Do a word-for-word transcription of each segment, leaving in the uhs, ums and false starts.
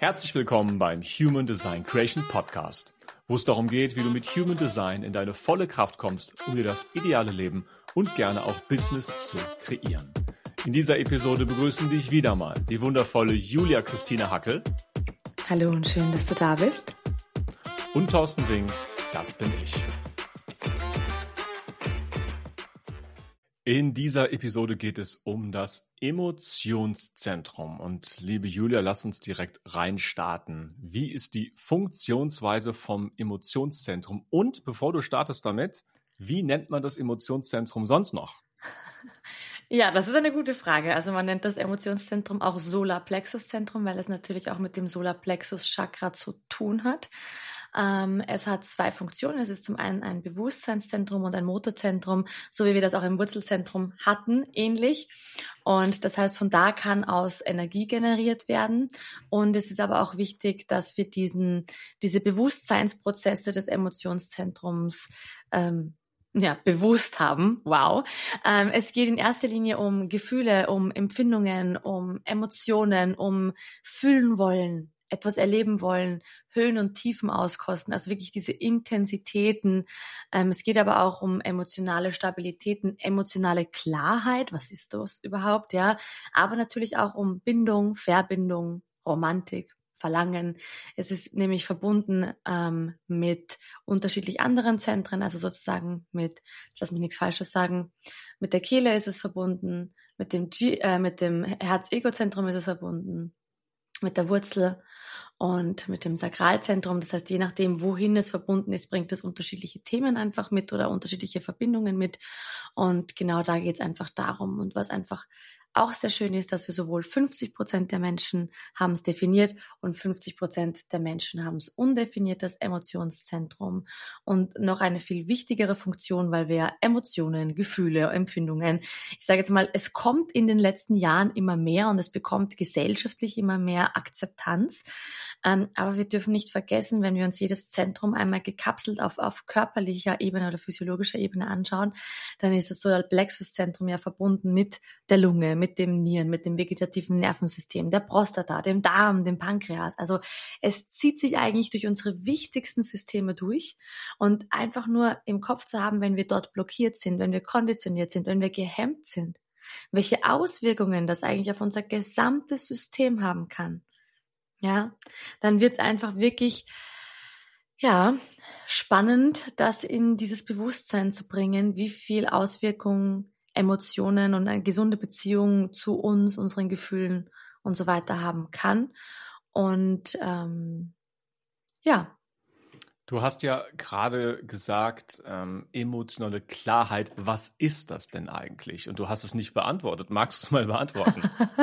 Herzlich willkommen beim Human Design Creation Podcast, wo es darum geht, wie du mit Human Design in deine volle Kraft kommst, um dir das ideale Leben und gerne auch Business zu kreieren. In dieser Episode begrüßen dich wieder mal die wundervolle Julia Christine Hackel. Hallo und schön, dass du da bist. Und Thorsten Wings, das bin ich. In dieser Episode geht es um das Emotionszentrum. Und liebe Julia, lass uns direkt reinstarten. Wie ist die Funktionsweise vom Emotionszentrum? Und bevor du startest damit, wie nennt man das Emotionszentrum sonst noch? Ja, das ist eine gute Frage. Also man nennt das Emotionszentrum auch Solarplexuszentrum, weil es natürlich auch mit dem Solarplexus-Chakra zu tun hat. Ähm, es hat zwei Funktionen. Es ist zum einen ein Bewusstseinszentrum und ein Motorzentrum, so wie wir das auch im Wurzelzentrum hatten, ähnlich. Und das heißt, von da kann aus Energie generiert werden. Und es ist aber auch wichtig, dass wir diesen, diese Bewusstseinsprozesse des Emotionszentrums ähm, ja, bewusst haben. Wow. Ähm, es geht in erster Linie um Gefühle, um Empfindungen, um Emotionen, um fühlen wollen, etwas erleben wollen, Höhen und Tiefen auskosten, also wirklich diese Intensitäten. Ähm, es geht aber auch um emotionale Stabilitäten, emotionale Klarheit. Was ist das überhaupt? Ja, aber natürlich auch um Bindung, Verbindung, Romantik, Verlangen. Es ist nämlich verbunden ähm, mit unterschiedlich anderen Zentren, also sozusagen mit, jetzt lass mich nichts Falsches sagen, mit der Kehle ist es verbunden, mit dem G, äh, mit dem Herz-Ego-Zentrum ist es verbunden, mit der Wurzel und mit dem Sakralzentrum. Das heißt, je nachdem, wohin es verbunden ist, bringt es unterschiedliche Themen einfach mit oder unterschiedliche Verbindungen mit. Und genau da geht es einfach darum. Und was einfach auch sehr schön ist, dass wir sowohl fünfzig Prozent der Menschen haben es definiert und fünfzig Prozent der Menschen haben es undefiniert, das Emotionszentrum. Und noch eine viel wichtigere Funktion, weil wir Emotionen, Gefühle, Empfindungen, ich sage jetzt mal, es kommt in den letzten Jahren immer mehr und es bekommt gesellschaftlich immer mehr Akzeptanz. Ähm, aber wir dürfen nicht vergessen, wenn wir uns jedes Zentrum einmal gekapselt auf, auf körperlicher Ebene oder physiologischer Ebene anschauen, dann ist das Solarplexuszentrum ja verbunden mit der Lunge, mit dem Nieren, mit dem vegetativen Nervensystem, der Prostata, dem Darm, dem Pankreas. Also es zieht sich eigentlich durch unsere wichtigsten Systeme durch und einfach nur im Kopf zu haben, wenn wir dort blockiert sind, wenn wir konditioniert sind, wenn wir gehemmt sind, welche Auswirkungen das eigentlich auf unser gesamtes System haben kann. Ja, dann wird es einfach wirklich, ja, spannend, das in dieses Bewusstsein zu bringen, wie viel Auswirkungen Emotionen und eine gesunde Beziehung zu uns, unseren Gefühlen und so weiter haben kann. Und ähm, ja. Du hast ja gerade gesagt, ähm, emotionale Klarheit. Was ist das denn eigentlich? Und du hast es nicht beantwortet. Magst du es mal beantworten?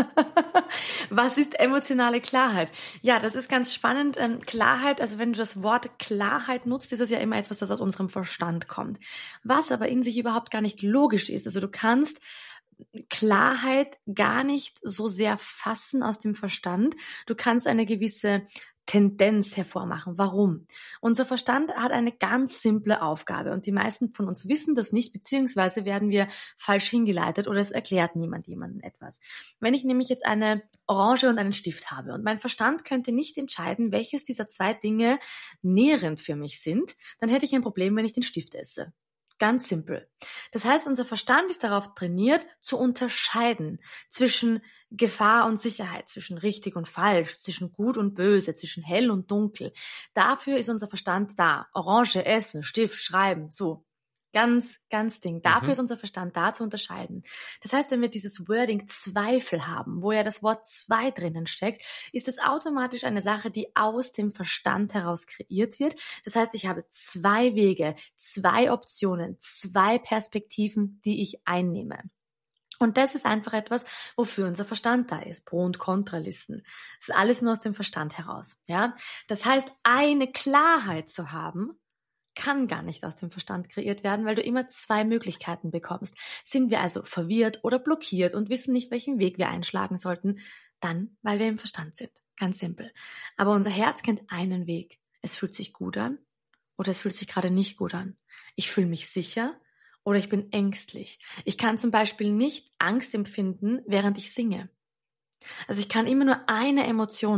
Was ist emotionale Klarheit? Ja, das ist ganz spannend. Ähm, Klarheit, also wenn du das Wort Klarheit nutzt, ist es ja immer etwas, das aus unserem Verstand kommt. Was aber in sich überhaupt gar nicht logisch ist. Also du kannst Klarheit gar nicht so sehr fassen aus dem Verstand. Du kannst eine gewisse Tendenz hervormachen. Warum? Unser Verstand hat eine ganz simple Aufgabe und die meisten von uns wissen das nicht, beziehungsweise werden wir falsch hingeleitet oder es erklärt niemand jemandem etwas. Wenn ich nämlich jetzt eine Orange und einen Stift habe und mein Verstand könnte nicht entscheiden, welches dieser zwei Dinge nährend für mich sind, dann hätte ich ein Problem, wenn ich den Stift esse. Ganz simpel. Das heißt, unser Verstand ist darauf trainiert, zu unterscheiden zwischen Gefahr und Sicherheit, zwischen richtig und falsch, zwischen gut und böse, zwischen hell und dunkel. Dafür ist unser Verstand da. Orange essen, Stift schreiben, so. Ganz, ganz Ding. Dafür Mhm. ist unser Verstand da zu unterscheiden. Das heißt, wenn wir dieses Wording Zweifel haben, wo ja das Wort zwei drinnen steckt, ist es automatisch eine Sache, die aus dem Verstand heraus kreiert wird. Das heißt, ich habe zwei Wege, zwei Optionen, zwei Perspektiven, die ich einnehme. Und das ist einfach etwas, wofür unser Verstand da ist. Pro- und Kontralisten. Das ist alles nur aus dem Verstand heraus. Ja, das heißt, eine Klarheit zu haben, kann gar nicht aus dem Verstand kreiert werden, weil du immer zwei Möglichkeiten bekommst. Sind wir also verwirrt oder blockiert und wissen nicht, welchen Weg wir einschlagen sollten, dann, weil wir im Verstand sind. Ganz simpel. Aber unser Herz kennt einen Weg. Es fühlt sich gut an oder es fühlt sich gerade nicht gut an. Ich fühle mich sicher oder ich bin ängstlich. Ich kann zum Beispiel nicht Angst empfinden, während ich singe. Also ich kann immer nur eine Emotion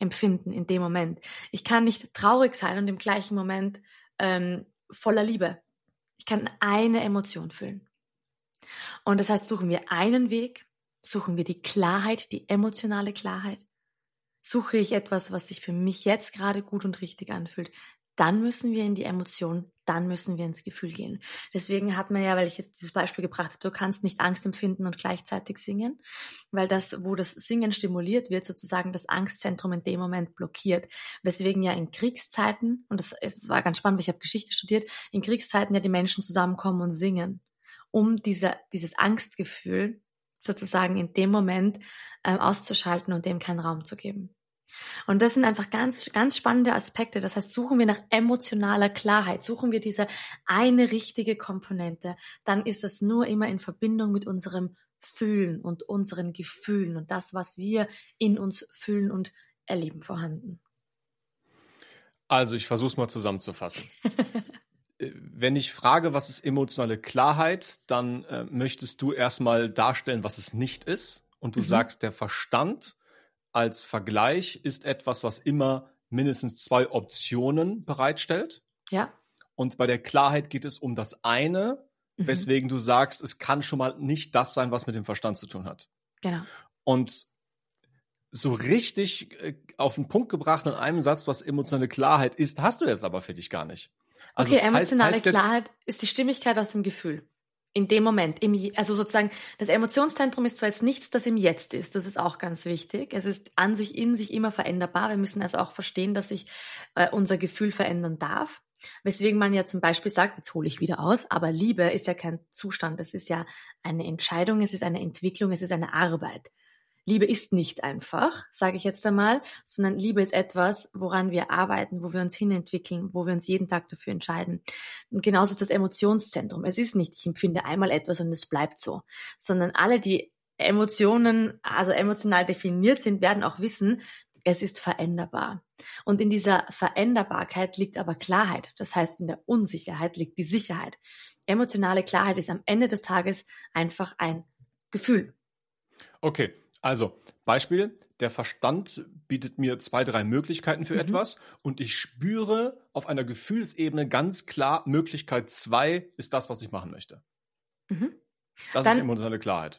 empfinden in dem Moment. Ich kann nicht traurig sein und im gleichen Moment ähm, voller Liebe. Ich kann eine Emotion fühlen. Und das heißt, suchen wir einen Weg, suchen wir die Klarheit, die emotionale Klarheit, suche ich etwas, was sich für mich jetzt gerade gut und richtig anfühlt, dann müssen wir in die Emotion, dann müssen wir ins Gefühl gehen. Deswegen hat man ja, weil ich jetzt dieses Beispiel gebracht habe, du kannst nicht Angst empfinden und gleichzeitig singen, weil das, wo das Singen stimuliert wird, sozusagen das Angstzentrum in dem Moment blockiert. Weswegen ja in Kriegszeiten, und das, es war ganz spannend, weil ich habe Geschichte studiert, in Kriegszeiten ja die Menschen zusammenkommen und singen, um diese, dieses Angstgefühl sozusagen in dem Moment ähm, auszuschalten und dem keinen Raum zu geben. Und das sind einfach ganz, ganz spannende Aspekte. Das heißt, suchen wir nach emotionaler Klarheit, suchen wir diese eine richtige Komponente, dann ist das nur immer in Verbindung mit unserem Fühlen und unseren Gefühlen und das, was wir in uns fühlen und erleben, vorhanden. Also ich versuche es mal zusammenzufassen. Wenn ich frage, was ist emotionale Klarheit, dann äh, möchtest du erstmal darstellen, was es nicht ist. Und du mhm. sagst, der Verstand als Vergleich ist etwas, was immer mindestens zwei Optionen bereitstellt. Ja. Und bei der Klarheit geht es um das eine, mhm. weswegen du sagst, es kann schon mal nicht das sein, was mit dem Verstand zu tun hat. Genau. Und so richtig äh, auf den Punkt gebracht in einem Satz, was emotionale Klarheit ist, hast du jetzt aber für dich gar nicht. Also okay, emotionale heißt, heißt Klarheit ist die Stimmigkeit aus dem Gefühl. In dem Moment, im, also sozusagen, das Emotionszentrum ist zwar jetzt nichts, das im Jetzt ist, das ist auch ganz wichtig. Es ist an sich, in sich immer veränderbar. Wir müssen also auch verstehen, dass sich äh, unser Gefühl verändern darf. Weswegen man ja zum Beispiel sagt, jetzt hole ich wieder aus, aber Liebe ist ja kein Zustand, es ist ja eine Entscheidung, es ist eine Entwicklung, es ist eine Arbeit. Liebe ist nicht einfach, sage ich jetzt einmal, sondern Liebe ist etwas, woran wir arbeiten, wo wir uns hinentwickeln, wo wir uns jeden Tag dafür entscheiden. Und genauso ist das Emotionszentrum. Es ist nicht, ich empfinde einmal etwas und es bleibt so, sondern alle, die Emotionen, also emotional definiert sind, werden auch wissen, es ist veränderbar. Und in dieser Veränderbarkeit liegt aber Klarheit. Das heißt, in der Unsicherheit liegt die Sicherheit. Emotionale Klarheit ist am Ende des Tages einfach ein Gefühl. Okay. Also, Beispiel, der Verstand bietet mir zwei, drei Möglichkeiten für mhm. etwas und ich spüre auf einer Gefühlsebene ganz klar, Möglichkeit zwei ist das, was ich machen möchte. Mhm. Das Dann, ist emotionale Klarheit.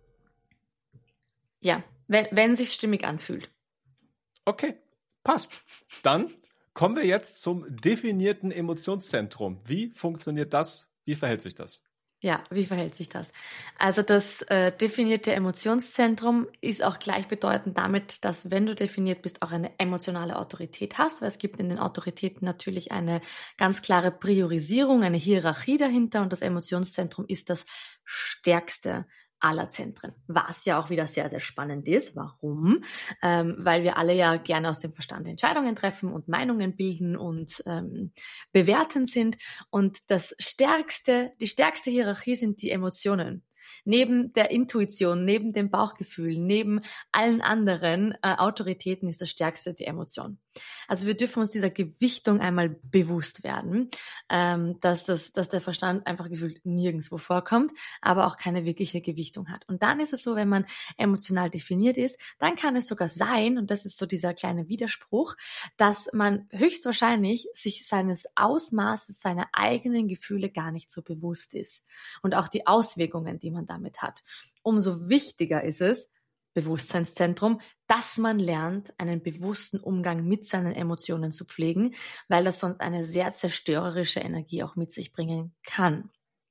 Ja, wenn, wenn es sich stimmig anfühlt. Okay, passt. Dann kommen wir jetzt zum definierten Emotionszentrum. Wie funktioniert das? Wie verhält sich das? Ja, wie verhält sich das? Also das äh, definierte Emotionszentrum ist auch gleichbedeutend damit, dass wenn du definiert bist, auch eine emotionale Autorität hast, weil es gibt in den Autoritäten natürlich eine ganz klare Priorisierung, eine Hierarchie dahinter und das Emotionszentrum ist das stärkste aller Zentren, was ja auch wieder sehr, sehr spannend ist. Warum? Ähm, weil wir alle ja gerne aus dem Verstand Entscheidungen treffen und Meinungen bilden und ähm, bewerten sind. Und das stärkste, die stärkste Hierarchie sind die Emotionen. Neben der Intuition, neben dem Bauchgefühl, neben allen anderen äh, Autoritäten ist das Stärkste die Emotion. Also wir dürfen uns dieser Gewichtung einmal bewusst werden, ähm, dass, das, dass der Verstand einfach gefühlt nirgendwo vorkommt, aber auch keine wirkliche Gewichtung hat. Und dann ist es so, wenn man emotional definiert ist, dann kann es sogar sein, und das ist so dieser kleine Widerspruch, dass man höchstwahrscheinlich sich seines Ausmaßes, seiner eigenen Gefühle gar nicht so bewusst ist. Und auch die Auswirkungen, die man damit hat. Umso wichtiger ist es, Bewusstseinszentrum, dass man lernt, einen bewussten Umgang mit seinen Emotionen zu pflegen, weil das sonst eine sehr zerstörerische Energie auch mit sich bringen kann.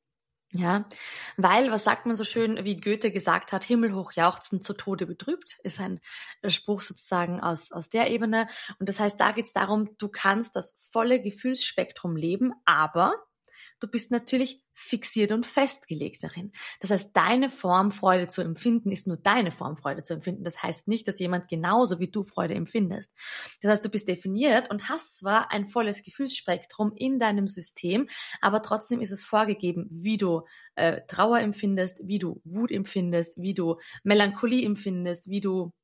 Ja, weil, was sagt man so schön, wie Goethe gesagt hat, himmelhoch jauchzend zu Tode betrübt, ist ein Spruch sozusagen aus, aus der Ebene. Und das heißt, da geht es darum, du kannst das volle Gefühlsspektrum leben, aber du bist natürlich fixiert und festgelegt darin. Das heißt, deine Form, Freude zu empfinden, ist nur deine Form, Freude zu empfinden. Das heißt nicht, dass jemand genauso wie du Freude empfindest. Das heißt, du bist definiert und hast zwar ein volles Gefühlsspektrum in deinem System, aber trotzdem ist es vorgegeben, wie du äh, Trauer empfindest, wie du Wut empfindest, wie du Melancholie empfindest, wie du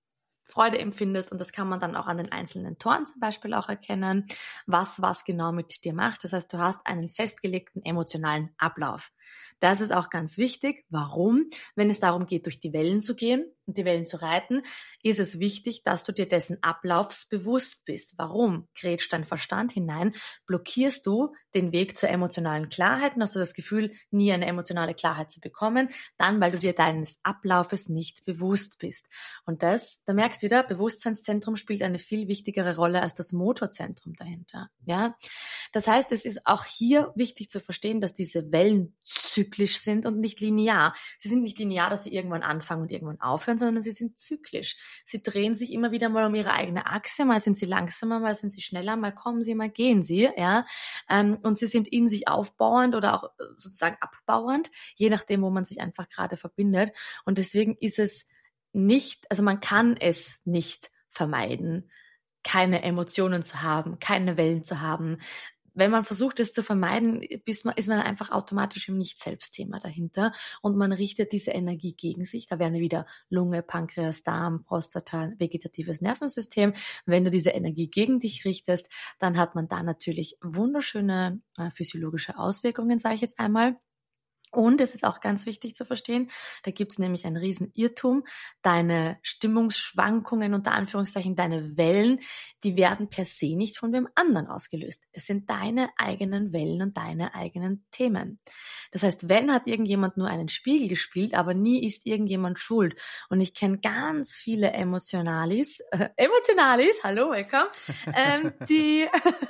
Freude empfindest, und das kann man dann auch an den einzelnen Toren zum Beispiel auch erkennen, was was genau mit dir macht. Das heißt, du hast einen festgelegten emotionalen Ablauf. Das ist auch ganz wichtig. Warum? Wenn es darum geht, durch die Wellen zu gehen und die Wellen zu reiten, ist es wichtig, dass du dir dessen Ablaufs bewusst bist. Warum? Grätscht dein Verstand hinein, blockierst du den Weg zur emotionalen Klarheit und hast du das Gefühl, nie eine emotionale Klarheit zu bekommen, dann, weil du dir deines Ablaufes nicht bewusst bist. Und das, da merkst du wieder, Bewusstseinszentrum spielt eine viel wichtigere Rolle als das Motorzentrum dahinter. Ja, das heißt, es ist auch hier wichtig zu verstehen, dass diese Wellen zyklisch sind und nicht linear. Sie sind nicht linear, dass sie irgendwann anfangen und irgendwann aufhören, sondern sie sind zyklisch. Sie drehen sich immer wieder mal um ihre eigene Achse. Mal sind sie langsamer, mal sind sie schneller, mal kommen sie, mal gehen sie. Ja, und sie sind in sich aufbauend oder auch sozusagen abbauend, je nachdem, wo man sich einfach gerade verbindet. Und deswegen ist es nicht, also man kann es nicht vermeiden, keine Emotionen zu haben, keine Wellen zu haben. Wenn man versucht, es zu vermeiden, ist man, ist man einfach automatisch im Nicht-Selbst-Thema dahinter und man richtet diese Energie gegen sich. Da wären wir wieder Lunge, Pankreas, Darm, Prostata, vegetatives Nervensystem. Wenn du diese Energie gegen dich richtest, dann hat man da natürlich wunderschöne äh, physiologische Auswirkungen, sage ich jetzt einmal. Und es ist auch ganz wichtig zu verstehen, da gibt es nämlich einen riesen Irrtum, deine Stimmungsschwankungen, unter Anführungszeichen, deine Wellen, die werden per se nicht von dem anderen ausgelöst. Es sind deine eigenen Wellen und deine eigenen Themen. Das heißt, wenn hat irgendjemand nur einen Spiegel gespielt, aber nie ist irgendjemand schuld. Und ich kenne ganz viele Emotionalis, äh, Emotionalis, hallo, welcome, ähm, die,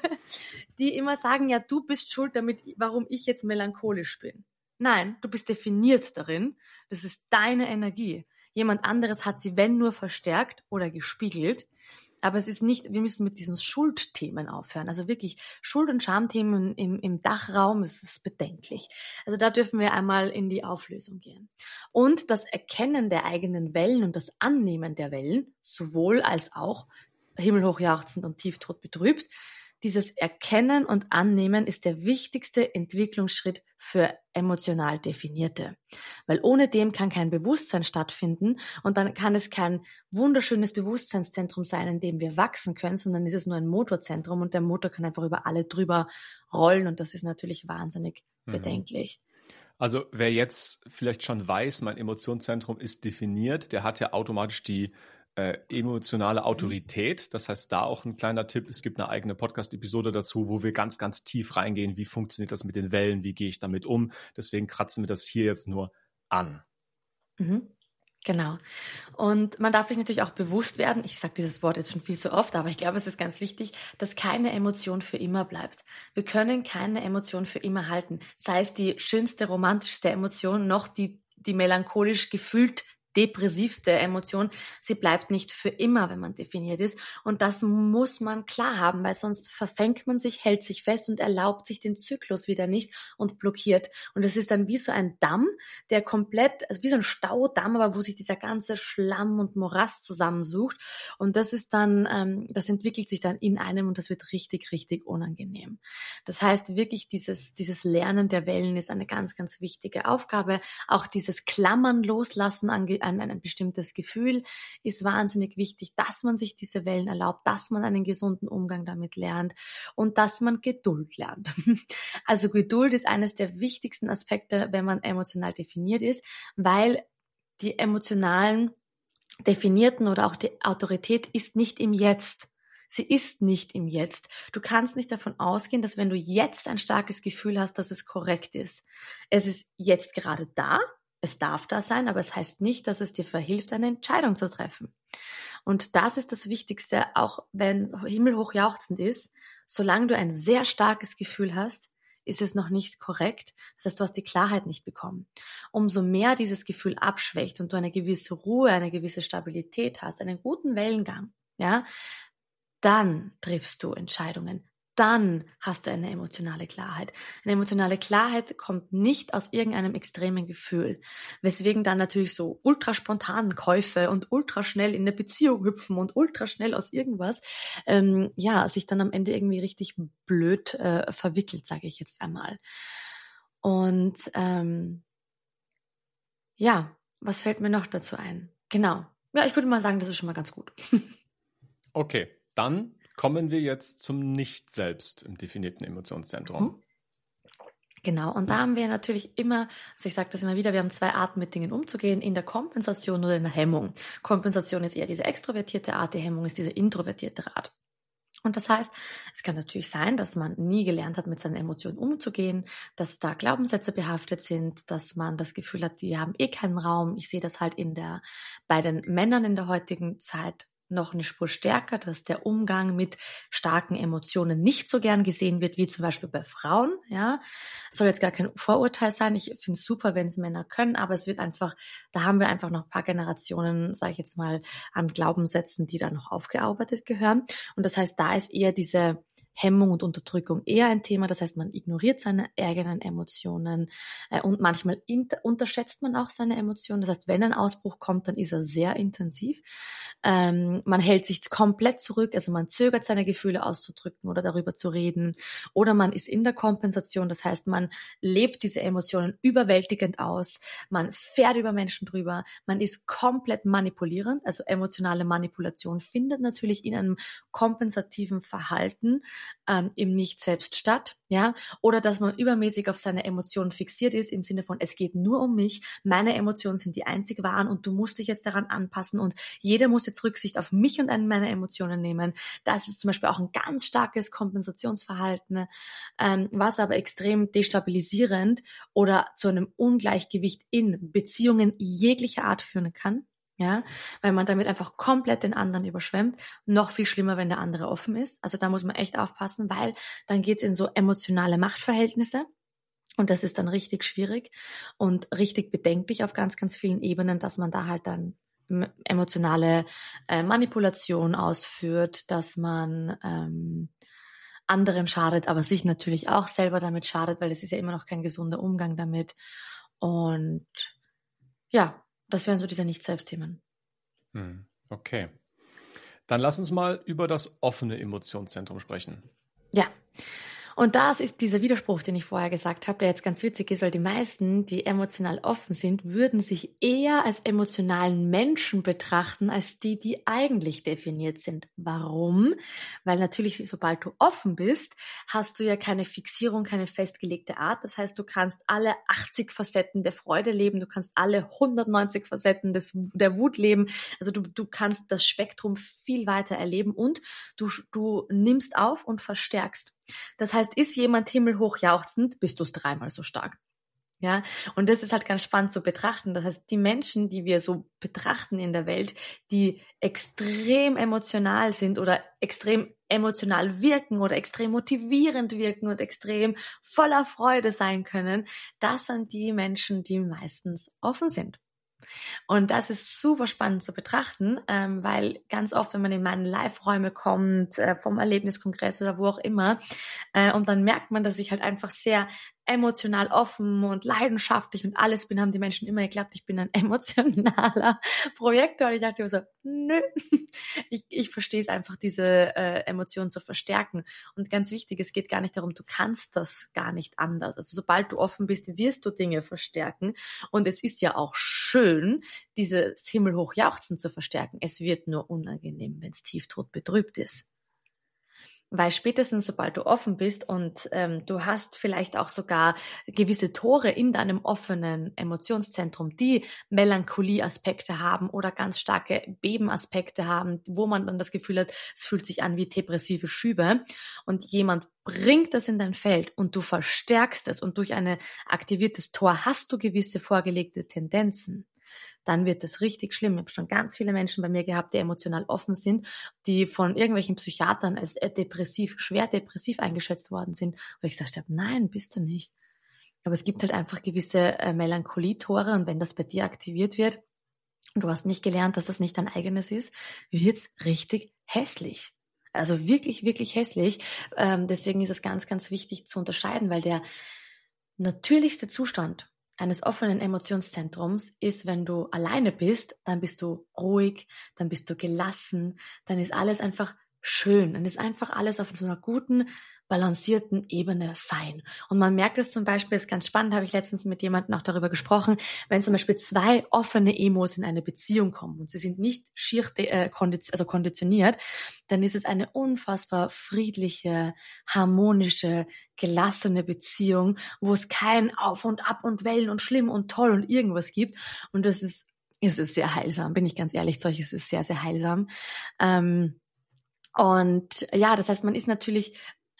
die immer sagen, ja, du bist schuld damit, warum ich jetzt melancholisch bin. Nein, du bist definiert darin. Das ist deine Energie. Jemand anderes hat sie, wenn nur, verstärkt oder gespiegelt. Aber es ist nicht, wir müssen mit diesen Schuldthemen aufhören. Also wirklich Schuld- und Schamthemen im, im Dachraum, das ist bedenklich. Also da dürfen wir einmal in die Auflösung gehen. Und das Erkennen der eigenen Wellen und das Annehmen der Wellen, sowohl als auch himmelhoch jauchzend und tieftot betrübt, dieses Erkennen und Annehmen ist der wichtigste Entwicklungsschritt für emotional Definierte. Weil ohne dem kann kein Bewusstsein stattfinden und dann kann es kein wunderschönes Bewusstseinszentrum sein, in dem wir wachsen können, sondern ist es nur ein Motorzentrum und der Motor kann einfach über alle drüber rollen und das ist natürlich wahnsinnig mhm. bedenklich. Also wer jetzt vielleicht schon weiß, mein Emotionszentrum ist definiert, der hat ja automatisch die Äh, emotionale Autorität. Das heißt, da auch ein kleiner Tipp. Es gibt eine eigene Podcast-Episode dazu, wo wir ganz, ganz tief reingehen. Wie funktioniert das mit den Wellen? Wie gehe ich damit um? Deswegen kratzen wir das hier jetzt nur an. Mhm. Genau. Und man darf sich natürlich auch bewusst werden, ich sage dieses Wort jetzt schon viel zu oft, aber ich glaube, es ist ganz wichtig, dass keine Emotion für immer bleibt. Wir können keine Emotion für immer halten. Sei es die schönste, romantischste Emotion, noch die, die melancholisch gefühlt depressivste Emotion, sie bleibt nicht für immer, wenn man definiert ist. Und das muss man klar haben, weil sonst verfängt man sich, hält sich fest und erlaubt sich den Zyklus wieder nicht und blockiert. Und es ist dann wie so ein Damm, der komplett, also wie so ein Staudamm, aber wo sich dieser ganze Schlamm und Morast zusammensucht. Und das ist dann, ähm, das entwickelt sich dann in einem und das wird richtig, richtig unangenehm. Das heißt wirklich, dieses, dieses Lernen der Wellen ist eine ganz, ganz wichtige Aufgabe. Auch dieses Klammern loslassen an Ein, ein bestimmtes Gefühl ist wahnsinnig wichtig, dass man sich diese Wellen erlaubt, dass man einen gesunden Umgang damit lernt und dass man Geduld lernt. Also Geduld ist eines der wichtigsten Aspekte, wenn man emotional definiert ist, weil die emotionalen Definierten oder auch die Autorität ist nicht im Jetzt. Sie ist nicht im Jetzt. Du kannst nicht davon ausgehen, dass wenn du jetzt ein starkes Gefühl hast, dass es korrekt ist. Es ist jetzt gerade da. Es darf da sein, aber es heißt nicht, dass es dir verhilft, eine Entscheidung zu treffen. Und das ist das Wichtigste, auch wenn himmelhoch jauchzend ist. Solange du ein sehr starkes Gefühl hast, ist es noch nicht korrekt. Das heißt, du hast die Klarheit nicht bekommen. Umso mehr dieses Gefühl abschwächt und du eine gewisse Ruhe, eine gewisse Stabilität hast, einen guten Wellengang, ja, dann triffst du Entscheidungen. Dann hast du eine emotionale Klarheit. Eine emotionale Klarheit kommt nicht aus irgendeinem extremen Gefühl, weswegen dann natürlich so ultraspontanen Käufe und ultraschnell in eine Beziehung hüpfen und ultraschnell aus irgendwas, ähm, ja, sich dann am Ende irgendwie richtig blöd äh, verwickelt, sage ich jetzt einmal. Und ähm, ja, was fällt mir noch dazu ein? Genau. ja, ich würde mal sagen, das ist schon mal ganz gut. Okay, dann kommen wir jetzt zum Nicht-Selbst im definierten Emotionszentrum. Mhm. Genau, und da haben wir natürlich immer, also ich sage das immer wieder, wir haben zwei Arten, mit Dingen umzugehen, in der Kompensation oder in der Hemmung. Kompensation ist eher diese extrovertierte Art, die Hemmung ist diese introvertierte Art. Und das heißt, es kann natürlich sein, dass man nie gelernt hat, mit seinen Emotionen umzugehen, dass da Glaubenssätze behaftet sind, dass man das Gefühl hat, die haben eh keinen Raum. Ich sehe das halt in der, bei den Männern in der heutigen Zeit noch eine Spur stärker, dass der Umgang mit starken Emotionen nicht so gern gesehen wird, wie zum Beispiel bei Frauen. Ja, soll jetzt gar kein Vorurteil sein. Ich finde es super, wenn es Männer können, aber es wird einfach, da haben wir einfach noch ein paar Generationen, sage ich jetzt mal, an Glaubenssätzen, die da noch aufgearbeitet gehören. Und das heißt, da ist eher diese Hemmung und Unterdrückung eher ein Thema. Das heißt, man ignoriert seine eigenen Emotionen äh, und manchmal inter- unterschätzt man auch seine Emotionen. Das heißt, wenn ein Ausbruch kommt, dann ist er sehr intensiv. Ähm, man hält sich komplett zurück, also man zögert, seine Gefühle auszudrücken oder darüber zu reden. Oder man ist in der Kompensation, das heißt, man lebt diese Emotionen überwältigend aus. Man fährt über Menschen drüber. Man ist komplett manipulierend. Also emotionale Manipulation findet natürlich in einem kompensativen Verhalten ähm, im Nicht-Selbst statt, ja, oder dass man übermäßig auf seine Emotionen fixiert ist, im Sinne von, es geht nur um mich, meine Emotionen sind die einzig wahren und du musst dich jetzt daran anpassen und jeder muss jetzt Rücksicht auf mich und an meine Emotionen nehmen. Das ist zum Beispiel auch ein ganz starkes Kompensationsverhalten, ähm, was aber extrem destabilisierend oder zu einem Ungleichgewicht in Beziehungen jeglicher Art führen kann. Ja, weil man damit einfach komplett den anderen überschwemmt. Noch viel schlimmer, wenn der andere offen ist. Also da muss man echt aufpassen, weil dann geht's in so emotionale Machtverhältnisse. Und das ist dann richtig schwierig und richtig bedenklich auf ganz, ganz vielen Ebenen, dass man da halt dann emotionale äh, Manipulation ausführt, dass man ähm, anderen schadet, aber sich natürlich auch selber damit schadet, weil es ist ja immer noch kein gesunder Umgang damit. Und ja, das wären so diese Nicht-Selbst-Themen. Okay. Dann lass uns mal über das offene Emotionszentrum sprechen. Ja. Und das ist dieser Widerspruch, den ich vorher gesagt habe, der jetzt ganz witzig ist, weil die meisten, die emotional offen sind, würden sich eher als emotionalen Menschen betrachten, als die, die eigentlich definiert sind. Warum? Weil natürlich, sobald du offen bist, hast du ja keine Fixierung, keine festgelegte Art. Das heißt, du kannst alle achtzig Facetten der Freude leben, du kannst alle hundertneunzig Facetten des, der Wut leben. Also du, du kannst das Spektrum viel weiter erleben und du, du nimmst auf und verstärkst. Das heißt, ist jemand himmelhoch jauchzend, bist du es dreimal so stark. Ja, und das ist halt ganz spannend zu betrachten. Das heißt, die Menschen, die wir so betrachten in der Welt, die extrem emotional sind oder extrem emotional wirken oder extrem motivierend wirken und extrem voller Freude sein können, das sind die Menschen, die meistens offen sind. Und das ist super spannend zu betrachten, ähm, weil ganz oft, wenn man in meine Live-Räume kommt, äh, vom Erlebniskongress oder wo auch immer, äh, und dann merkt man, dass ich halt einfach sehr emotional offen und leidenschaftlich und alles bin, haben die Menschen immer geglaubt, ich bin ein emotionaler Projektor. Und ich dachte immer so, nö, ich, ich verstehe es einfach, diese äh, Emotionen zu verstärken. Und ganz wichtig, es geht gar nicht darum, du kannst das gar nicht anders. Also sobald du offen bist, wirst du Dinge verstärken. Und es ist ja auch schön, dieses himmelhoch Jauchzen zu verstärken. Es wird nur unangenehm, wenn es tieftot betrübt ist. Weil spätestens, sobald du offen bist und ähm, du hast vielleicht auch sogar gewisse Tore in deinem offenen Emotionszentrum, die Melancholie-Aspekte haben oder ganz starke Beben-Aspekte haben, wo man dann das Gefühl hat, es fühlt sich an wie depressive Schübe und jemand bringt das in dein Feld und du verstärkst es und durch ein aktiviertes Tor hast du gewisse vorgelegte Tendenzen. Dann wird das richtig schlimm. Ich habe schon ganz viele Menschen bei mir gehabt, die emotional offen sind, die von irgendwelchen Psychiatern als depressiv, schwer depressiv eingeschätzt worden sind, wo ich gesagt habe, nein, bist du nicht. Aber es gibt halt einfach gewisse äh, Melancholietore und wenn das bei dir aktiviert wird und du hast nicht gelernt, dass das nicht dein eigenes ist, wird's richtig hässlich. Also wirklich, wirklich hässlich. Ähm, deswegen ist es ganz, ganz wichtig zu unterscheiden, weil der natürlichste Zustand eines offenen Emotionszentrums ist, wenn du alleine bist, dann bist du ruhig, dann bist du gelassen, dann ist alles einfach schön. Dann ist einfach alles auf so einer guten, balancierten Ebene fein. Und man merkt es zum Beispiel, ist ganz spannend, habe ich letztens mit jemandem auch darüber gesprochen, wenn zum Beispiel zwei offene Emos in eine Beziehung kommen und sie sind nicht schier äh, kondiz- also konditioniert, dann ist es eine unfassbar friedliche, harmonische, gelassene Beziehung, wo es kein Auf und Ab und Wellen und schlimm und toll und irgendwas gibt. Und das ist, es ist sehr heilsam, bin ich ganz ehrlich, solches ist sehr, sehr heilsam. Ähm, und ja, das heißt, man ist natürlich,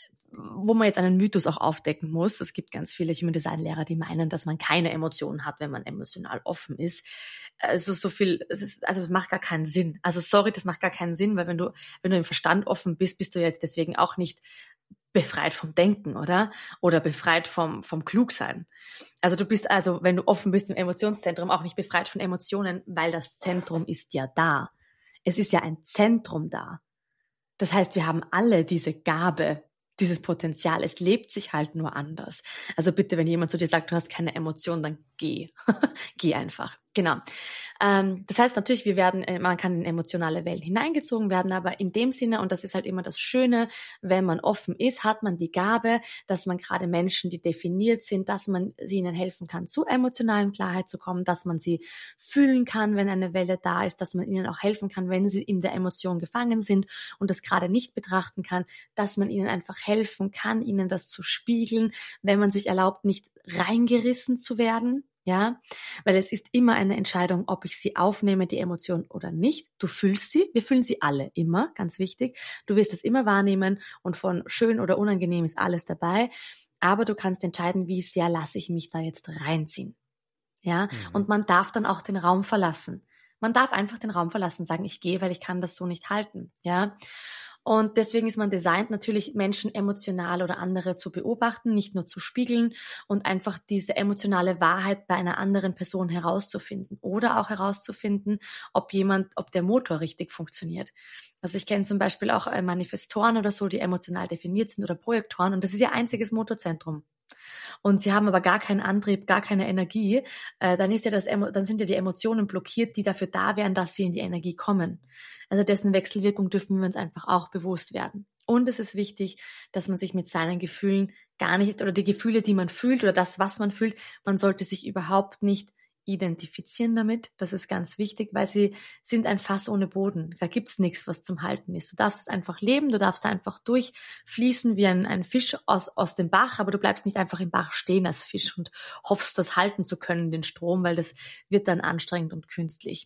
wo man jetzt einen Mythos auch aufdecken muss. Es gibt ganz viele Human Design Lehrer, die meinen, dass man keine Emotionen hat, wenn man emotional offen ist. Also so viel, es ist, also es macht gar keinen Sinn. Also sorry, das macht gar keinen Sinn, weil wenn du, wenn du im Verstand offen bist, bist du jetzt deswegen auch nicht befreit vom Denken, oder? Oder befreit vom, vom Klugsein. Also du bist also, wenn du offen bist im Emotionszentrum, auch nicht befreit von Emotionen, weil das Zentrum ist ja da. Es ist ja ein Zentrum da. Das heißt, wir haben alle diese Gabe, dieses Potenzial. Es lebt sich halt nur anders. Also bitte, wenn jemand zu dir sagt, du hast keine Emotion, dann geh. Geh einfach. Genau. Ähm, das heißt natürlich, wir werden, man kann in emotionale Wellen hineingezogen werden, aber in dem Sinne, und das ist halt immer das Schöne, wenn man offen ist, hat man die Gabe, dass man gerade Menschen, die definiert sind, dass man ihnen helfen kann, zu emotionalen Klarheit zu kommen, dass man sie fühlen kann, wenn eine Welle da ist, dass man ihnen auch helfen kann, wenn sie in der Emotion gefangen sind und das gerade nicht betrachten kann, dass man ihnen einfach helfen kann, ihnen das zu spiegeln, wenn man sich erlaubt, nicht reingerissen zu werden. Ja, weil es ist immer eine Entscheidung, ob ich sie aufnehme, die Emotion, oder nicht. Du fühlst sie, wir fühlen sie alle immer, ganz wichtig. Du wirst es immer wahrnehmen und von schön oder unangenehm ist alles dabei. Aber du kannst entscheiden, wie sehr lasse ich mich da jetzt reinziehen. Ja, mhm. Und man darf dann auch den Raum verlassen. Man darf einfach den Raum verlassen, sagen, ich gehe, weil ich kann das so nicht halten. Ja. Und deswegen ist man designt, natürlich Menschen emotional oder andere zu beobachten, nicht nur zu spiegeln und einfach diese emotionale Wahrheit bei einer anderen Person herauszufinden oder auch herauszufinden, ob jemand, ob der Motor richtig funktioniert. Also ich kenne zum Beispiel auch Manifestoren oder so, die emotional definiert sind oder Projektoren, und das ist ihr einziges Motorzentrum. Und sie haben aber gar keinen Antrieb, gar keine Energie, äh, dann ist ja das, dann sind ja die Emotionen blockiert, die dafür da wären, dass sie in die Energie kommen. Also dessen Wechselwirkung dürfen wir uns einfach auch bewusst werden. Und es ist wichtig, dass man sich mit seinen Gefühlen gar nicht, oder die Gefühle, die man fühlt, oder das, was man fühlt, man sollte sich überhaupt nicht identifizieren damit. Das ist ganz wichtig, weil sie sind ein Fass ohne Boden. Da gibt's nichts, was zum Halten ist. Du darfst es einfach leben, du darfst da einfach durchfließen wie ein, ein Fisch aus, aus dem Bach, aber du bleibst nicht einfach im Bach stehen als Fisch und hoffst, das halten zu können, den Strom, weil das wird dann anstrengend und künstlich.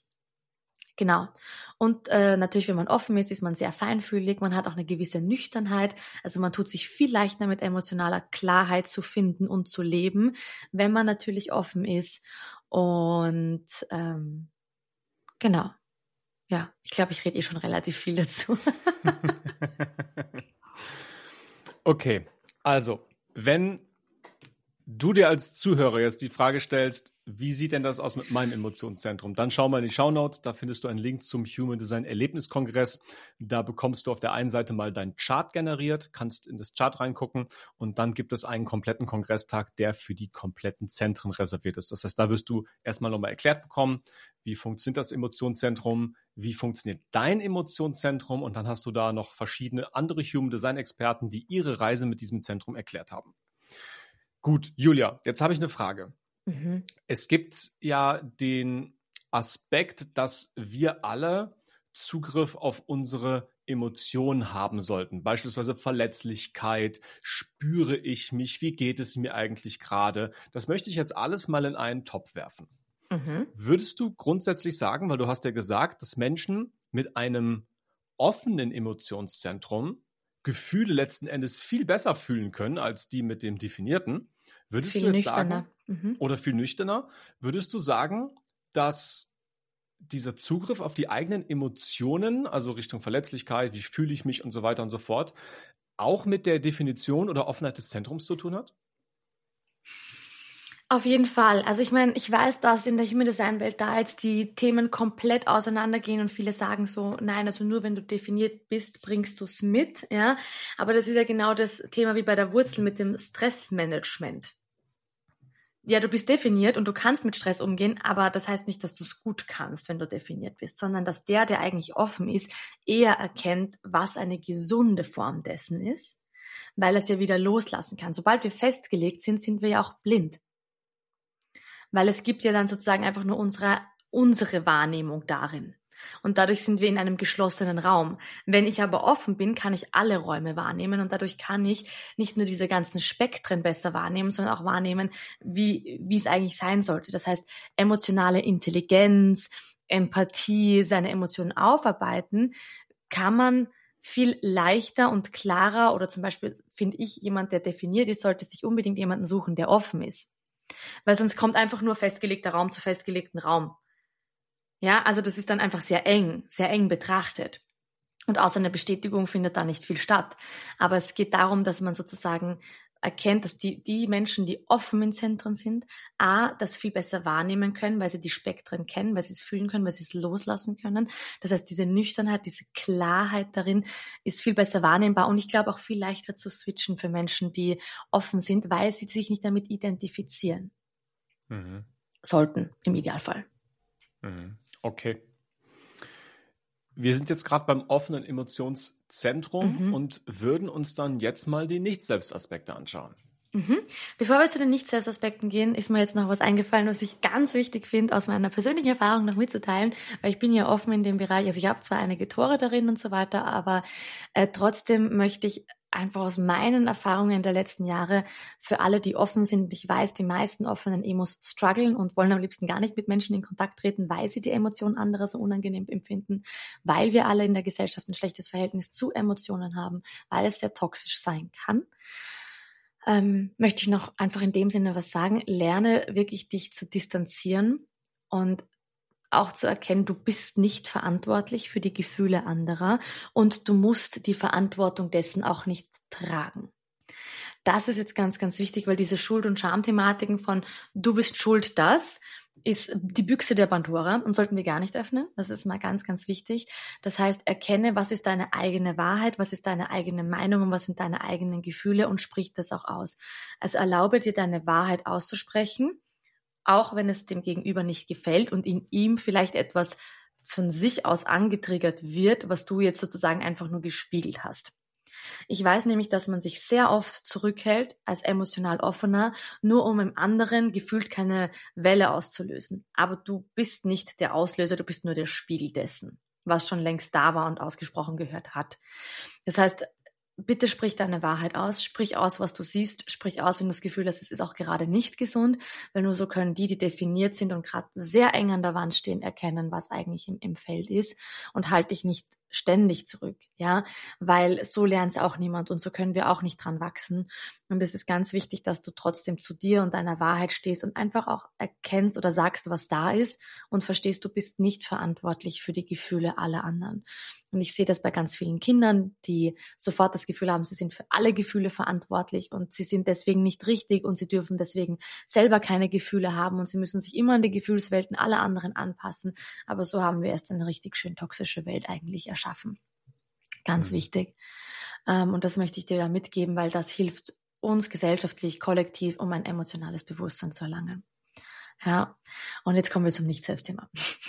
Genau. Und äh, natürlich, wenn man offen ist, ist man sehr feinfühlig, man hat auch eine gewisse Nüchternheit, also man tut sich viel leichter mit emotionaler Klarheit zu finden und zu leben, wenn man natürlich offen ist. Und ähm, genau. Ja, ich glaube, ich rede eh schon relativ viel dazu. Okay, also, wenn du dir als Zuhörer jetzt die Frage stellst, wie sieht denn das aus mit meinem Emotionszentrum? Dann schau mal in die Shownotes, da findest du einen Link zum Human Design Erlebniskongress. Da bekommst du auf der einen Seite mal deinen Chart generiert, kannst in das Chart reingucken und dann gibt es einen kompletten Kongresstag, der für die kompletten Zentren reserviert ist. Das heißt, da wirst du erstmal nochmal erklärt bekommen, wie funktioniert das Emotionszentrum, wie funktioniert dein Emotionszentrum, und dann hast du da noch verschiedene andere Human Design Experten, die ihre Reise mit diesem Zentrum erklärt haben. Gut, Julia, jetzt habe ich eine Frage. Mhm. Es gibt ja den Aspekt, dass wir alle Zugriff auf unsere Emotionen haben sollten. Beispielsweise Verletzlichkeit, spüre ich mich, wie geht es mir eigentlich gerade? Das möchte ich jetzt alles mal in einen Topf werfen. Mhm. Würdest du grundsätzlich sagen, weil du hast ja gesagt, dass Menschen mit einem offenen Emotionszentrum Gefühle letzten Endes viel besser fühlen können als die mit dem definierten. Würdest viel du jetzt nüchterner. sagen, mhm. oder viel nüchterner, würdest du sagen, dass dieser Zugriff auf die eigenen Emotionen, also Richtung Verletzlichkeit, wie fühle ich mich und so weiter und so fort, auch mit der Definition oder Offenheit des Zentrums zu tun hat? Auf jeden Fall. Also ich meine, ich weiß, dass in der Human Design Welt da jetzt die Themen komplett auseinandergehen und viele sagen so, nein, also nur wenn du definiert bist, bringst du es mit, ja. Aber das ist ja genau das Thema wie bei der Wurzel mit dem Stressmanagement. ja, du bist definiert und du kannst mit Stress umgehen, aber das heißt nicht, dass du es gut kannst, wenn du definiert bist, sondern dass der, der eigentlich offen ist, eher erkennt, was eine gesunde Form dessen ist, weil er es ja wieder loslassen kann. Sobald wir festgelegt sind, sind wir ja auch blind. Weil es gibt ja dann sozusagen einfach nur unsere, unsere Wahrnehmung darin. Und dadurch sind wir in einem geschlossenen Raum. Wenn ich aber offen bin, kann ich alle Räume wahrnehmen und dadurch kann ich nicht nur diese ganzen Spektren besser wahrnehmen, sondern auch wahrnehmen, wie, wie es eigentlich sein sollte. Das heißt, emotionale Intelligenz, Empathie, seine Emotionen aufarbeiten, kann man viel leichter und klarer, oder zum Beispiel finde ich, jemand, der definiert ist, sollte sich unbedingt jemanden suchen, der offen ist. Weil sonst kommt einfach nur festgelegter Raum zu festgelegten Raum. Ja, also das ist dann einfach sehr eng, sehr eng betrachtet. Und außer einer Bestätigung findet da nicht viel statt. Aber es geht darum, dass man sozusagen erkennt, dass die, die Menschen, die offen in Zentren sind, a, das viel besser wahrnehmen können, weil sie die Spektren kennen, weil sie es fühlen können, weil sie es loslassen können. Das heißt, diese Nüchternheit, diese Klarheit darin ist viel besser wahrnehmbar und ich glaube auch viel leichter zu switchen für Menschen, die offen sind, weil sie sich nicht damit identifizieren mhm. sollten, im Idealfall. Mhm. Okay. Wir sind jetzt gerade beim offenen Emotionszentrum mhm. und würden uns dann jetzt mal die Nicht-Selbst-Aspekte anschauen. Mhm. Bevor wir zu den Nicht-Selbst-Aspekten gehen, ist mir jetzt noch was eingefallen, was ich ganz wichtig finde, aus meiner persönlichen Erfahrung noch mitzuteilen, weil ich bin ja offen in dem Bereich, also ich habe zwar einige Tore darin und so weiter, aber äh, trotzdem möchte ich einfach aus meinen Erfahrungen der letzten Jahre für alle, die offen sind, und ich weiß, die meisten offenen Emos strugglen und wollen am liebsten gar nicht mit Menschen in Kontakt treten, weil sie die Emotionen anderer so unangenehm empfinden, weil wir alle in der Gesellschaft ein schlechtes Verhältnis zu Emotionen haben, weil es sehr toxisch sein kann. Ähm, möchte ich noch einfach in dem Sinne was sagen, lerne wirklich dich zu distanzieren und auch zu erkennen, du bist nicht verantwortlich für die Gefühle anderer und du musst die Verantwortung dessen auch nicht tragen. Das ist jetzt ganz, ganz wichtig, weil diese Schuld- und Schamthematiken von du bist schuld, das ist die Büchse der Pandora und sollten wir gar nicht öffnen. Das ist mal ganz, ganz wichtig. Das heißt, erkenne, was ist deine eigene Wahrheit, was ist deine eigene Meinung und was sind deine eigenen Gefühle und sprich das auch aus. Also erlaube dir, deine Wahrheit auszusprechen, auch wenn es dem Gegenüber nicht gefällt und in ihm vielleicht etwas von sich aus angetriggert wird, was du jetzt sozusagen einfach nur gespiegelt hast. Ich weiß nämlich, dass man sich sehr oft zurückhält als emotional offener, nur um im anderen gefühlt keine Welle auszulösen. Aber du bist nicht der Auslöser, du bist nur der Spiegel dessen, was schon längst da war und ausgesprochen gehört hat. Das heißt, bitte sprich deine Wahrheit aus, sprich aus, was du siehst, sprich aus, wenn du das Gefühl hast, es ist auch gerade nicht gesund, weil nur so können die, die definiert sind und gerade sehr eng an der Wand stehen, erkennen, was eigentlich im, im Feld ist und halt dich nicht ständig zurück, ja, weil so lernt es auch niemand und so können wir auch nicht dran wachsen. Und es ist ganz wichtig, dass du trotzdem zu dir und deiner Wahrheit stehst und einfach auch erkennst oder sagst, was da ist und verstehst, du bist nicht verantwortlich für die Gefühle aller anderen. Und ich sehe das bei ganz vielen Kindern, die sofort das Gefühl haben, sie sind für alle Gefühle verantwortlich und sie sind deswegen nicht richtig und sie dürfen deswegen selber keine Gefühle haben und sie müssen sich immer an die Gefühlswelten aller anderen anpassen. Aber so haben wir erst eine richtig schön toxische Welt eigentlich erschaffen. Schaffen. Ganz mhm. wichtig. Ähm, und das möchte ich dir da mitgeben, weil das hilft uns gesellschaftlich, kollektiv, um ein emotionales Bewusstsein zu erlangen. Ja. Und jetzt kommen wir zum Nicht-Selbst-Thema.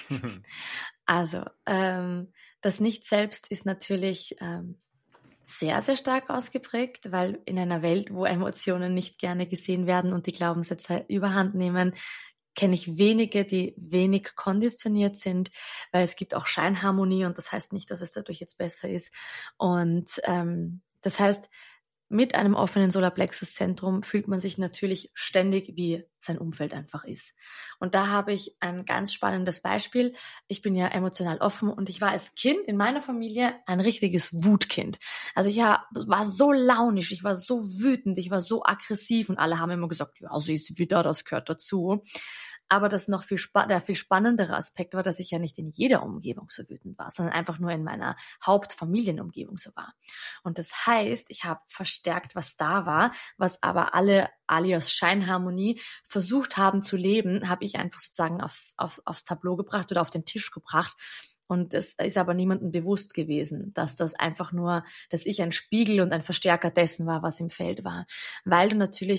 Also, ähm, das Nicht-Selbst ist natürlich ähm, sehr, sehr stark ausgeprägt, weil in einer Welt, wo Emotionen nicht gerne gesehen werden und die Glaubenssätze überhand nehmen, kenne ich wenige, die wenig konditioniert sind, weil es gibt auch Scheinharmonie und das heißt nicht, dass es dadurch jetzt besser ist. Und ähm, das heißt, mit einem offenen Solarplexus-Zentrum fühlt man sich natürlich ständig, wie sein Umfeld einfach ist. Und da habe ich ein ganz spannendes Beispiel. Ich bin ja emotional offen und ich war als Kind in meiner Familie ein richtiges Wutkind. Also ich war so launisch, ich war so wütend, ich war so aggressiv und alle haben immer gesagt, ja, sie ist wieder, das gehört dazu. Aber das noch viel spa- der viel spannendere Aspekt war, dass ich ja nicht in jeder Umgebung so wütend war, sondern einfach nur in meiner Hauptfamilienumgebung so war. Und das heißt, ich habe verstärkt, was da war, was aber alle alias Scheinharmonie versucht haben zu leben, habe ich einfach sozusagen aufs, auf, aufs Tableau gebracht oder auf den Tisch gebracht. Und es ist aber niemandem bewusst gewesen, dass das einfach nur, dass ich ein Spiegel und ein Verstärker dessen war, was im Feld war. Weil du natürlich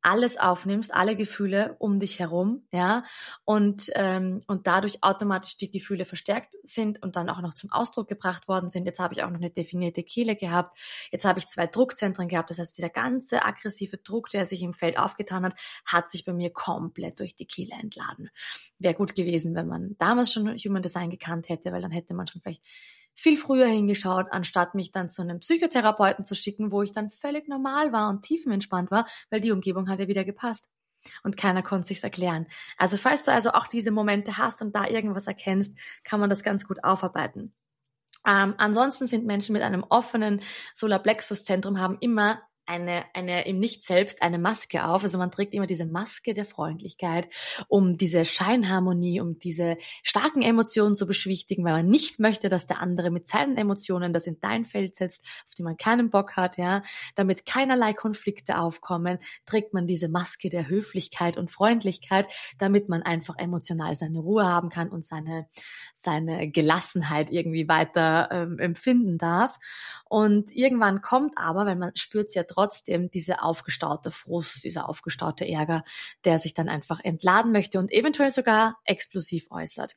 alles aufnimmst, alle Gefühle um dich herum, ja, und ähm, und dadurch automatisch die Gefühle verstärkt sind und dann auch noch zum Ausdruck gebracht worden sind. Jetzt habe ich auch noch eine definierte Kehle gehabt. Jetzt habe ich zwei Druckzentren gehabt. Das heißt, dieser ganze aggressive Druck, der sich im Feld aufgetan hat, hat sich bei mir komplett durch die Kehle entladen. Wäre gut gewesen, wenn man damals schon Human Design gekannt hätte, weil dann hätte man schon vielleicht viel früher hingeschaut, anstatt mich dann zu einem Psychotherapeuten zu schicken, wo ich dann völlig normal war und tiefenentspannt war, weil die Umgebung hat ja wieder gepasst. Und keiner konnte sich's erklären. Also falls du also auch diese Momente hast und da irgendwas erkennst, kann man das ganz gut aufarbeiten. Ähm, ansonsten sind Menschen mit einem offenen Solarplexus-Zentrum haben immer eine, eine im Nicht-Selbst eine Maske auf. Also man trägt immer diese Maske der Freundlichkeit, um diese Scheinharmonie, um diese starken Emotionen zu beschwichtigen, weil man nicht möchte, dass der andere mit seinen Emotionen das in dein Feld setzt, auf die man keinen Bock hat, ja. Damit keinerlei Konflikte aufkommen, trägt man diese Maske der Höflichkeit und Freundlichkeit, damit man einfach emotional seine Ruhe haben kann und seine, seine Gelassenheit irgendwie weiter ähm, empfinden darf. Und irgendwann kommt aber, weil man spürt es ja trotzdem, diese aufgestaute Frust, dieser aufgestaute Ärger, der sich dann einfach entladen möchte und eventuell sogar explosiv äußert.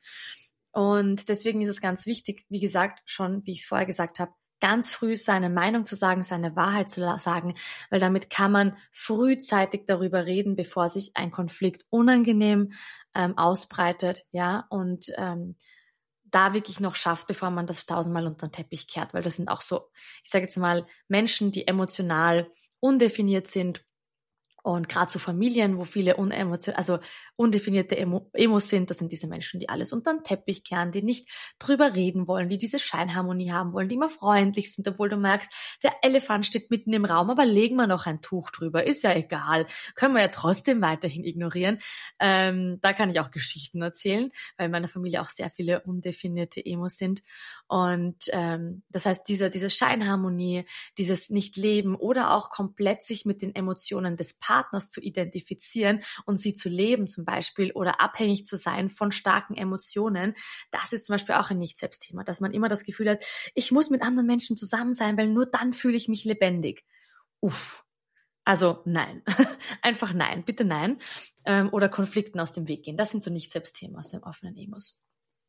Und deswegen ist es ganz wichtig, wie gesagt, schon, wie ich es vorher gesagt habe, ganz früh seine Meinung zu sagen, seine Wahrheit zu sagen, weil damit kann man frühzeitig darüber reden, bevor sich ein Konflikt unangenehm ähm, ausbreitet, ja, und ähm, da wirklich noch schafft, bevor man das tausendmal unter den Teppich kehrt, weil das sind auch so, ich sage jetzt mal, Menschen, die emotional undefiniert sind. Und gerade so Familien, wo viele unemotion, also undefinierte Emo, Emos sind, das sind diese Menschen, die alles unter den Teppich kehren, die nicht drüber reden wollen, die diese Scheinharmonie haben wollen, die immer freundlich sind, obwohl du merkst, der Elefant steht mitten im Raum, aber legen wir noch ein Tuch drüber, ist ja egal, können wir ja trotzdem weiterhin ignorieren. Ähm, da kann ich auch Geschichten erzählen, weil in meiner Familie auch sehr viele undefinierte Emos sind. Und ähm, das heißt, diese, diese Scheinharmonie, dieses Nicht-Leben oder auch komplett sich mit den Emotionen des Partners zu identifizieren und sie zu leben zum Beispiel oder abhängig zu sein von starken Emotionen, das ist zum Beispiel auch ein Nicht-Selbst-Thema, dass man immer das Gefühl hat, ich muss mit anderen Menschen zusammen sein, weil nur dann fühle ich mich lebendig. Uff. Also nein. Einfach nein. Bitte nein. Ähm, oder Konflikten aus dem Weg gehen. Das sind so Nicht-Selbst-Themen aus dem offenen Emos.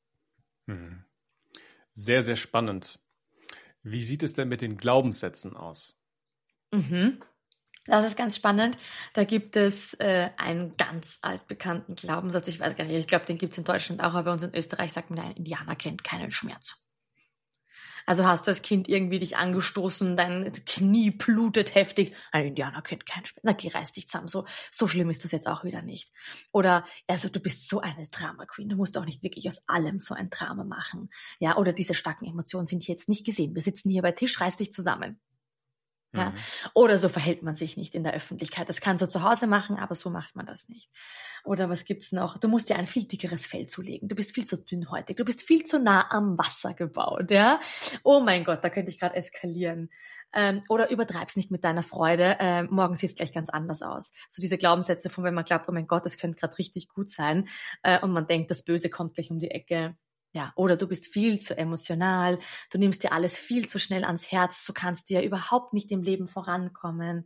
Hm. Sehr, sehr spannend. Wie sieht es denn mit den Glaubenssätzen aus? Mhm. Das ist ganz spannend. Da gibt es äh, einen ganz altbekannten Glaubenssatz. Ich weiß gar nicht, ich glaube, den gibt es in Deutschland auch, aber bei uns in Österreich sagt man, ein Indianer kennt keinen Schmerz. Also hast du als Kind irgendwie dich angestoßen, dein Knie blutet heftig. Ein Indianer kennt keinen Schmerz. Na, geh, reiß dich zusammen. So, so schlimm ist das jetzt auch wieder nicht. Oder, also du bist so eine Drama Queen. Du musst auch nicht wirklich aus allem so ein Drama machen. Ja, oder diese starken Emotionen sind hier jetzt nicht gesehen. Wir sitzen hier bei Tisch, reiß dich zusammen. Ja, mhm. Oder so verhält man sich nicht in der Öffentlichkeit. Das kann so zu Hause machen, aber so macht man das nicht. Oder was gibt's noch? Du musst dir ein viel dickeres Fell zulegen. Du bist viel zu dünnhäutig. Du bist viel zu nah am Wasser gebaut. Ja, oh mein Gott, da könnte ich gerade eskalieren. Ähm, oder übertreib's nicht mit deiner Freude. Ähm, morgen sieht's gleich ganz anders aus. So diese Glaubenssätze von, wenn man glaubt, oh mein Gott, das könnte gerade richtig gut sein, äh, und man denkt, das Böse kommt gleich um die Ecke. Ja, oder du bist viel zu emotional, du nimmst dir alles viel zu schnell ans Herz, so kannst du ja überhaupt nicht im Leben vorankommen.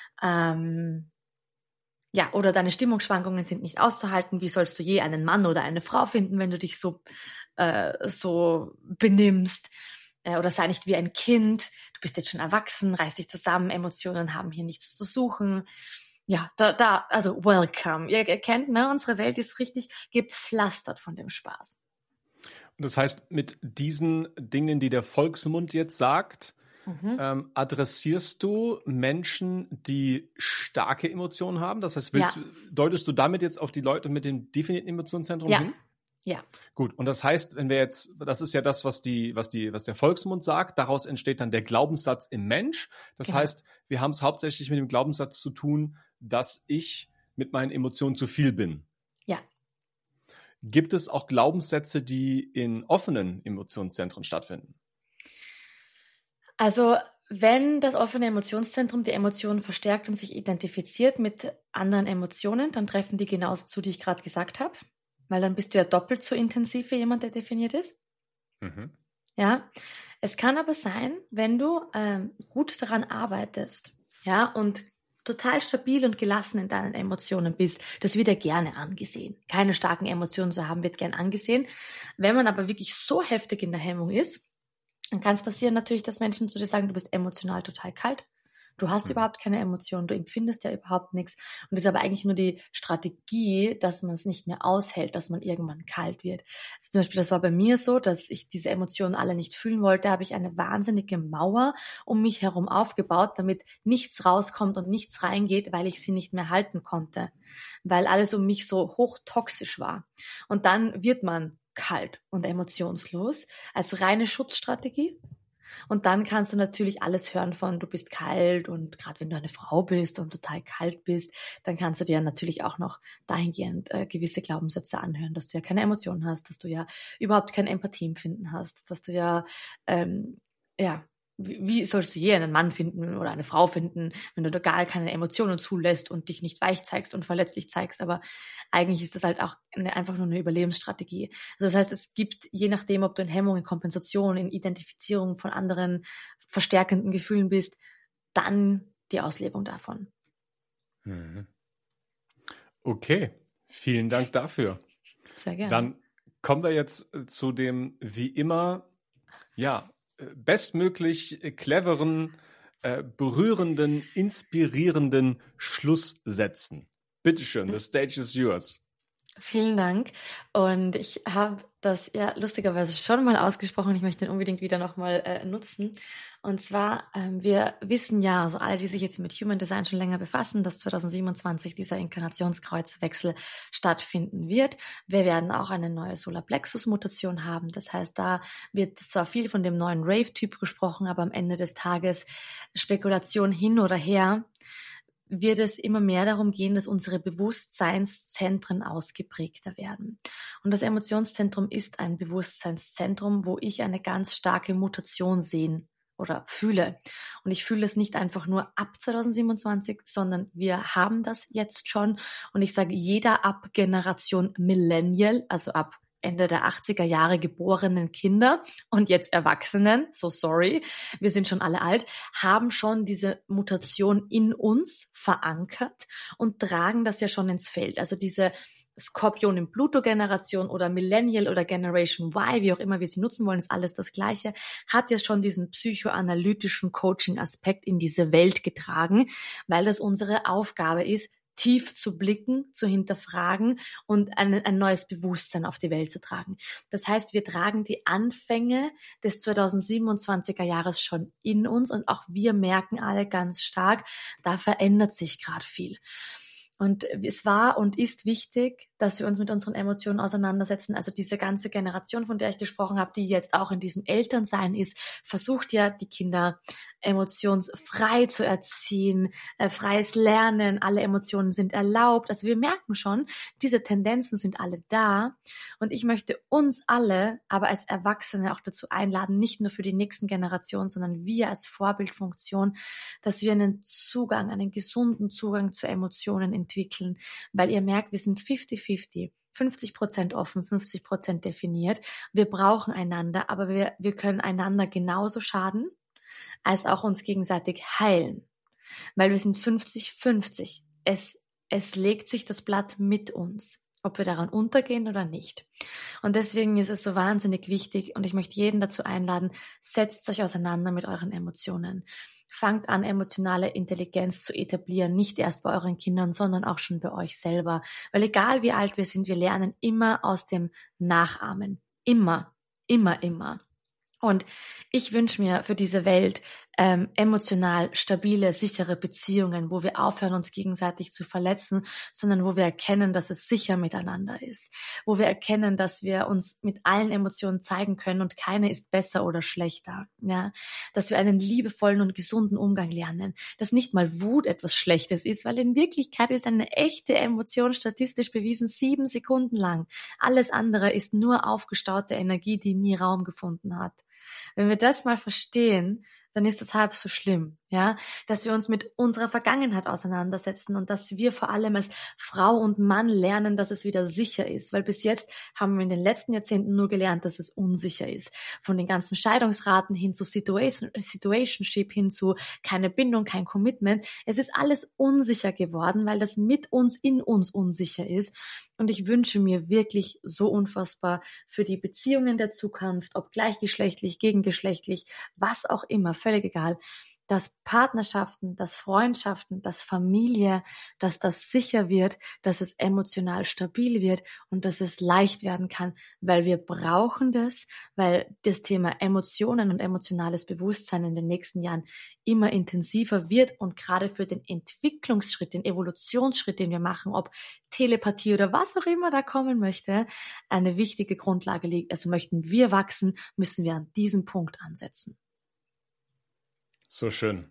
Ähm, ja, oder deine Stimmungsschwankungen sind nicht auszuhalten. Wie sollst du je einen Mann oder eine Frau finden, wenn du dich so, äh, so benimmst? Äh, oder sei nicht wie ein Kind, du bist jetzt schon erwachsen, reiß dich zusammen, Emotionen haben hier nichts zu suchen. Ja, da, da, also welcome. Ihr erkennt, ne, unsere Welt ist richtig gepflastert von dem Spaß. Das heißt, mit diesen Dingen, die der Volksmund jetzt sagt, mhm. ähm, adressierst du Menschen, die starke Emotionen haben? Das heißt, willst, ja. deutest du damit jetzt auf die Leute mit dem definierten Emotionszentrum ja. hin? Ja. Gut. Und das heißt, wenn wir jetzt, das ist ja das, was die, was die, was der Volksmund sagt, daraus entsteht dann der Glaubenssatz im Mensch. Das genau. heißt, wir haben es hauptsächlich mit dem Glaubenssatz zu tun, dass ich mit meinen Emotionen zu viel bin. Ja. Gibt es auch Glaubenssätze, die in offenen Emotionszentren stattfinden? Also wenn das offene Emotionszentrum die Emotionen verstärkt und sich identifiziert mit anderen Emotionen, dann treffen die genauso zu, die ich gerade gesagt habe. Weil dann bist du ja doppelt so intensiv wie jemand, der definiert ist. Mhm. Ja, es kann aber sein, wenn du ähm, gut daran arbeitest, ja, und total stabil und gelassen in deinen Emotionen bist, das wird ja gerne angesehen. Keine starken Emotionen zu haben, wird gern angesehen. Wenn man aber wirklich so heftig in der Hemmung ist, dann kann es passieren natürlich, dass Menschen zu dir sagen, du bist emotional total kalt. Du hast mhm. überhaupt keine Emotionen, du empfindest ja überhaupt nichts. Und das ist aber eigentlich nur die Strategie, dass man es nicht mehr aushält, dass man irgendwann kalt wird. Also zum Beispiel, das war bei mir so, dass ich diese Emotionen alle nicht fühlen wollte, habe ich eine wahnsinnige Mauer um mich herum aufgebaut, damit nichts rauskommt und nichts reingeht, weil ich sie nicht mehr halten konnte. Weil alles um mich so hochtoxisch war. Und dann wird man kalt und emotionslos als reine Schutzstrategie. Und dann kannst du natürlich alles hören von, du bist kalt und gerade wenn du eine Frau bist und total kalt bist, dann kannst du dir natürlich auch noch dahingehend äh, gewisse Glaubenssätze anhören, dass du ja keine Emotionen hast, dass du ja überhaupt kein Empathieempfinden hast, dass du ja, ähm, ja, wie, wie sollst du je einen Mann finden oder eine Frau finden, wenn du da gar keine Emotionen zulässt und dich nicht weich zeigst und verletzlich zeigst, aber eigentlich ist das halt auch eine, einfach nur eine Überlebensstrategie. Also das heißt, es gibt, je nachdem, ob du in Hemmung, in Kompensation, in Identifizierung von anderen verstärkenden Gefühlen bist, dann die Auslebung davon. Okay, vielen Dank dafür. Sehr gerne. Dann kommen wir jetzt zu dem, wie immer, ja, bestmöglich cleveren, äh, berührenden, inspirierenden Schlusssätzen. Bitteschön, the stage is yours. Vielen Dank. Und ich habe das ja lustigerweise schon mal ausgesprochen. Ich möchte den unbedingt wieder nochmal äh, nutzen. Und zwar, ähm, wir wissen ja, also alle, die sich jetzt mit Human Design schon länger befassen, dass zwanzig siebenundzwanzig dieser Inkarnationskreuzwechsel stattfinden wird. Wir werden auch eine neue Solarplexus-Mutation haben. Das heißt, da wird zwar viel von dem neuen Rave-Typ gesprochen, aber am Ende des Tages Spekulation hin oder her, wird es immer mehr darum gehen, dass unsere Bewusstseinszentren ausgeprägter werden. Und das Emotionszentrum ist ein Bewusstseinszentrum, wo ich eine ganz starke Mutation sehen oder fühle. Und ich fühle es nicht einfach nur ab zwanzig siebenundzwanzig, sondern wir haben das jetzt schon. Und ich sage, jeder ab Generation Millennial, also ab Ende der achtziger Jahre geborenen Kinder und jetzt Erwachsenen, so sorry, wir sind schon alle alt, haben schon diese Mutation in uns verankert und tragen das ja schon ins Feld. Also diese Skorpion in Pluto-Generation oder Millennial oder Generation Y, wie auch immer wir sie nutzen wollen, ist alles das Gleiche, hat ja schon diesen psychoanalytischen Coaching-Aspekt in diese Welt getragen, weil das unsere Aufgabe ist, tief zu blicken, zu hinterfragen und ein, ein neues Bewusstsein auf die Welt zu tragen. Das heißt, wir tragen die Anfänge des zwanzig siebenundzwanziger Jahres schon in uns und auch wir merken alle ganz stark, da verändert sich gerade viel. Und es war und ist wichtig, dass wir uns mit unseren Emotionen auseinandersetzen. Also diese ganze Generation, von der ich gesprochen habe, die jetzt auch in diesem Elternsein ist, versucht ja, die Kinder emotionsfrei zu erziehen, äh, freies Lernen, alle Emotionen sind erlaubt. Also wir merken schon, diese Tendenzen sind alle da. Und ich möchte uns alle, aber als Erwachsene auch dazu einladen, nicht nur für die nächsten Generationen, sondern wir als Vorbildfunktion, dass wir einen Zugang, einen gesunden Zugang zu Emotionen entwickeln. Weil ihr merkt, wir sind fifty fifty. fünfzig Prozent offen, fünfzig Prozent definiert. Wir brauchen einander, aber wir, wir können einander genauso schaden, als auch uns gegenseitig heilen. Weil wir sind fünfzig fünfzig. Es, es legt sich das Blatt mit uns, ob wir daran untergehen oder nicht. Und deswegen ist es so wahnsinnig wichtig und ich möchte jeden dazu einladen, setzt euch auseinander mit euren Emotionen. Fangt an, emotionale Intelligenz zu etablieren, nicht erst bei euren Kindern, sondern auch schon bei euch selber. Weil egal wie alt wir sind, wir lernen immer aus dem Nachahmen. Immer, immer, immer. Und ich wünsche mir für diese Welt ähm, emotional stabile, sichere Beziehungen, wo wir aufhören, uns gegenseitig zu verletzen, sondern wo wir erkennen, dass es sicher miteinander ist, wo wir erkennen, dass wir uns mit allen Emotionen zeigen können und keine ist besser oder schlechter, ja, dass wir einen liebevollen und gesunden Umgang lernen, dass nicht mal Wut etwas Schlechtes ist, weil in Wirklichkeit ist eine echte Emotion statistisch bewiesen sieben Sekunden lang. Alles andere ist nur aufgestaute Energie, die nie Raum gefunden hat. Wenn wir das mal verstehen, dann ist das halb so schlimm. Ja, dass wir uns mit unserer Vergangenheit auseinandersetzen und dass wir vor allem als Frau und Mann lernen, dass es wieder sicher ist. Weil bis jetzt haben wir in den letzten Jahrzehnten nur gelernt, dass es unsicher ist. Von den ganzen Scheidungsraten hin zu Situation, Situationship, hin zu keine Bindung, kein Commitment. Es ist alles unsicher geworden, weil das mit uns, in uns unsicher ist. Und ich wünsche mir wirklich so unfassbar für die Beziehungen der Zukunft, ob gleichgeschlechtlich, gegengeschlechtlich, was auch immer, völlig egal, dass Partnerschaften, dass Freundschaften, dass Familie, dass das sicher wird, dass es emotional stabil wird und dass es leicht werden kann, weil wir brauchen das, weil das Thema Emotionen und emotionales Bewusstsein in den nächsten Jahren immer intensiver wird und gerade für den Entwicklungsschritt, den Evolutionsschritt, den wir machen, ob Telepathie oder was auch immer da kommen möchte, eine wichtige Grundlage liegt. Also möchten wir wachsen, müssen wir an diesem Punkt ansetzen. So schön.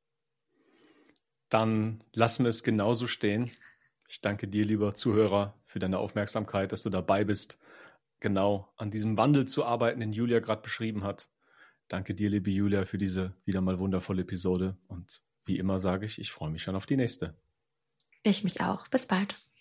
Dann lassen wir es genauso stehen. Ich danke dir, lieber Zuhörer, für deine Aufmerksamkeit, dass du dabei bist, genau an diesem Wandel zu arbeiten, den Julia gerade beschrieben hat. Danke dir, liebe Julia, für diese wieder mal wundervolle Episode. Und wie immer sage ich, ich freue mich schon auf die nächste. Ich mich auch. Bis bald.